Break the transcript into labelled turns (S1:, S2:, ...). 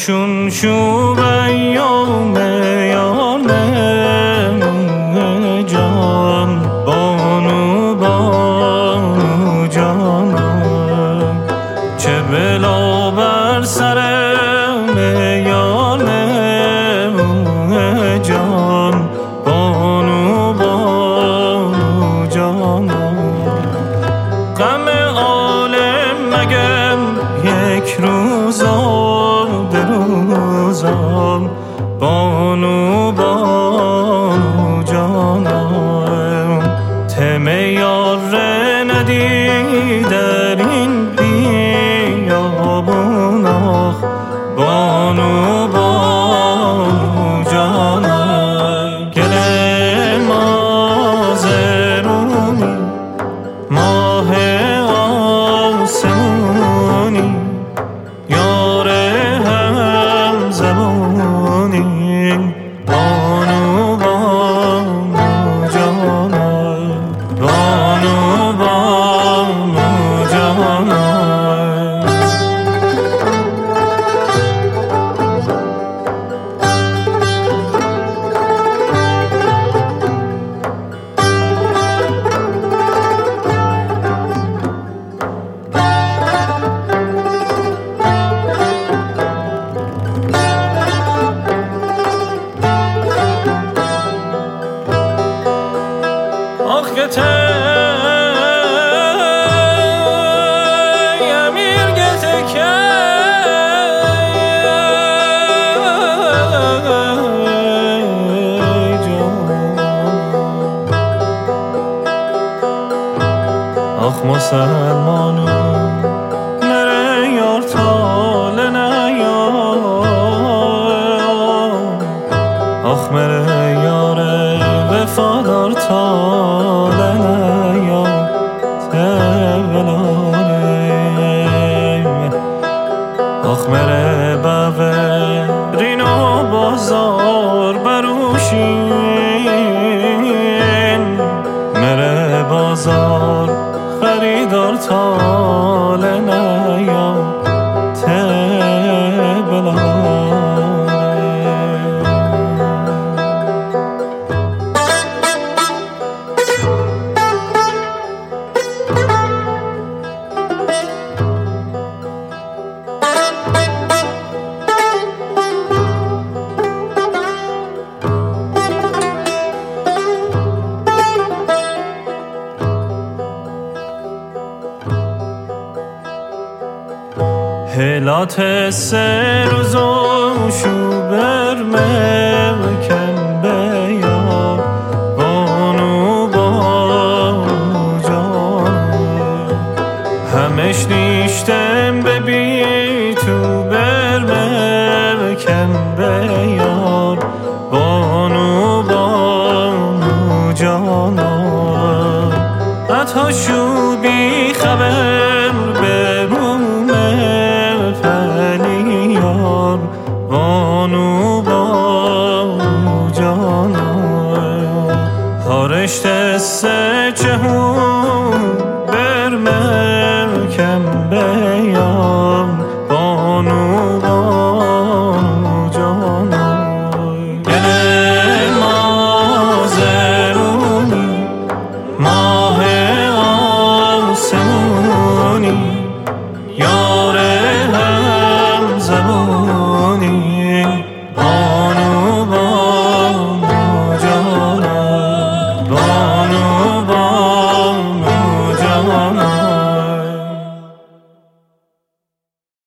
S1: چون شو ایام یانم جان بانو بانو جانم چه بلا بر سرم یانم جان بانو بانو جانم غم عالم مگم یک روزم دروزم بانو بانو جانم تم یار ندی در این بیابون آخ بانو بانو جانم گل مازرونی ماه آسمونی یار هم زبونی بانو بانو جانم بانو بانو جانم آخ که تی امیر گته که آخ مسلمانو نره یار تال نیار آخ مره یار وفادار تال نیار تبلانه آخ مره بوه رینو بازار بروشین مره بازار خریدار تال نیار تبلانه هلات سه روزو شو برمه کم بیار بانو بانو جانم همش نیشتم ببی تو برمه کم بیار بانو بانو جانم حتی شو بی خبر بانو بانو جانم هارشت سه چهون